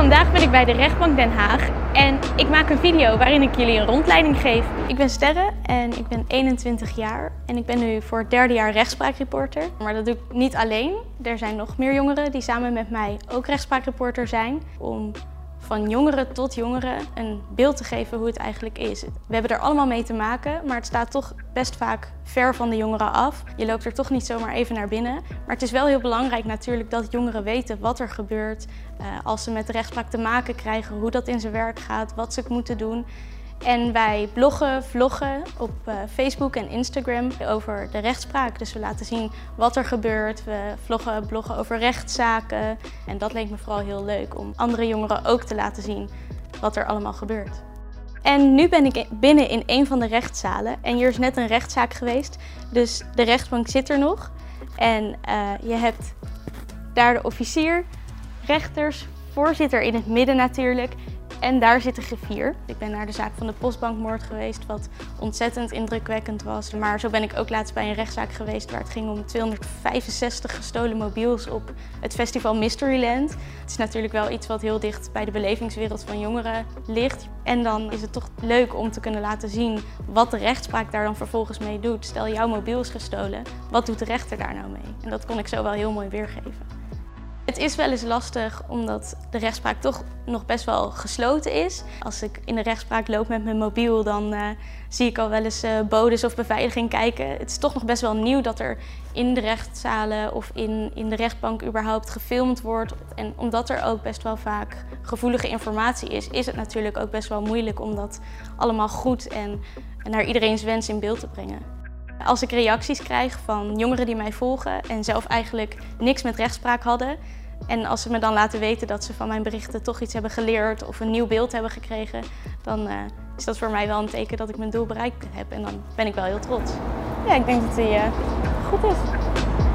Vandaag ben ik bij de rechtbank Den Haag en ik maak een video waarin ik jullie een rondleiding geef. Ik ben Sterre en ik ben 21 jaar en ik ben nu voor het derde jaar rechtspraakreporter. Maar dat doe ik niet alleen. Er zijn nog meer jongeren die samen met mij ook rechtspraakreporter zijn. Om van jongeren tot jongeren een beeld te geven hoe het eigenlijk is. We hebben er allemaal mee te maken, maar het staat toch best vaak ver van de jongeren af. Je loopt er toch niet zomaar even naar binnen. Maar het is wel heel belangrijk natuurlijk dat jongeren weten wat er gebeurt. Als ze met de rechtspraak te maken krijgen, hoe dat in zijn werk gaat, wat ze moeten doen. En wij bloggen, vloggen op Facebook en Instagram over de rechtspraak. Dus we laten zien wat er gebeurt. We bloggen over rechtszaken. En dat leek me vooral heel leuk om andere jongeren ook te laten zien wat er allemaal gebeurt. En nu ben ik binnen in een van de rechtszalen. En hier is net een rechtszaak geweest. Dus de rechtbank zit er nog. En je hebt daar de officier, rechters, voorzitter in het midden natuurlijk. En daar zit de griffier. Ik ben naar de zaak van de postbankmoord geweest, wat ontzettend indrukwekkend was. Maar zo ben ik ook laatst bij een rechtszaak geweest waar het ging om 265 gestolen mobiels op het festival Mysteryland. Het is natuurlijk wel iets wat heel dicht bij de belevingswereld van jongeren ligt. En dan is het toch leuk om te kunnen laten zien wat de rechtspraak daar dan vervolgens mee doet. Stel, jouw mobiel is gestolen, wat doet de rechter daar nou mee? En dat kon ik zo wel heel mooi weergeven. Het is wel eens lastig omdat de rechtspraak toch nog best wel gesloten is. Als ik in de rechtspraak loop met mijn mobiel, dan zie ik al wel eens bodes of beveiliging kijken. Het is toch nog best wel nieuw dat er in de rechtszalen of in de rechtbank überhaupt gefilmd wordt. En omdat er ook best wel vaak gevoelige informatie is, is het natuurlijk ook best wel moeilijk om dat allemaal goed en naar iedereen's wens in beeld te brengen. Als ik reacties krijg van jongeren die mij volgen en zelf eigenlijk niks met rechtspraak hadden. En als ze me dan laten weten dat ze van mijn berichten toch iets hebben geleerd of een nieuw beeld hebben gekregen, dan is dat voor mij wel een teken dat ik mijn doel bereikt heb en dan ben ik wel heel trots. Ja, ik denk dat hij goed is.